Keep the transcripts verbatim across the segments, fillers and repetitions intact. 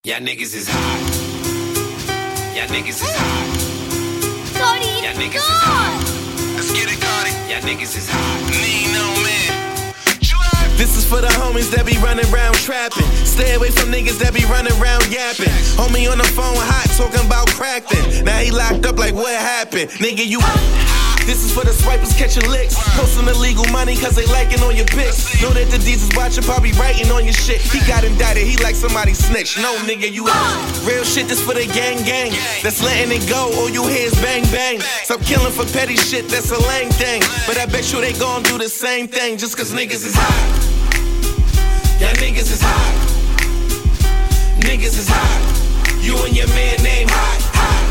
Y'all niggas is hot. Y'all niggas is hot. Cardi, Y'all niggas God. is hot. Let's get it, Cardi. Y'all niggas is hot. Nino, man. This is for the homies that be running around trapping. Stay away from niggas that be running around yapping. Homie on the phone hot talking about cracking. Now he locked up like what happened? Nigga, you. This is for the swipers catching licks. Posting illegal money cause they liking on your pics. Know that the D's is watching, probably writing on your shit. He got indicted, he like somebody snitch. No nigga, you real shit, this for the gang gang. That's letting it go, all you hear is bang bang. Stop killing for petty shit, that's a lame thing. But I bet you they gon' do the same thing just cause niggas is hot. Y'all niggas is hot. Niggas is hot. You and your man name hot, hot.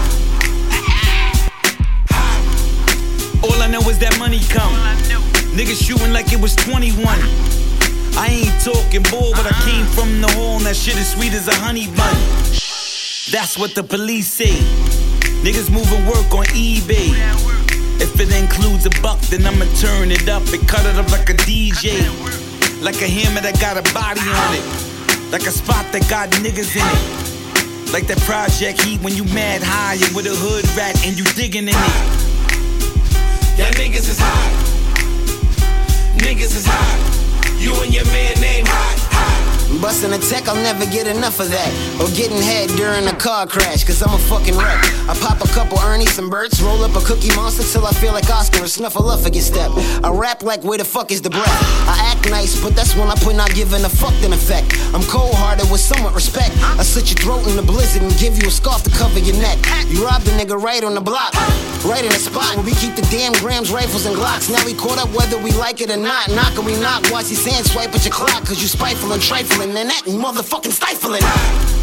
All I know is that money come. Niggas shooting like it was twenty-one. I ain't talking bull, but I came from the hole and that shit is sweet as a honey bun. That's what the police say. Niggas moving work on eBay. If it includes a buck, then I'ma turn it up and cut it up like a D J. Like a hammer that got a body on it. Like a spot that got niggas in it. Like that Project Heat when you mad high and with a hood rat and you digging in it. Y'all niggas is hot. Niggas is hot. You and your man name hot, hot. Bustin' a tech, I'll never get enough of that. Or getting head during a car crash, cause I'm a fucking wreck. I pop a couple Ernie's, some Berts, roll up a Cookie Monster till I feel like Oscar and Snuffleupagus step. I rap like where the fuck is the breath? I act nice, but that's when I put not giving a fuck in effect. I'm cold-hearted with somewhat respect. I slit your throat in the blizzard and give you a scarf to cover your neck. You robbed a nigga right on the block, right in the spot where we keep the damn grams, rifles, and Glocks. Now we caught up whether we like it or not. Knock or we knock, watch you sand swipe at your clock, cause you spiteful and trifling. And that motherfucking stifling.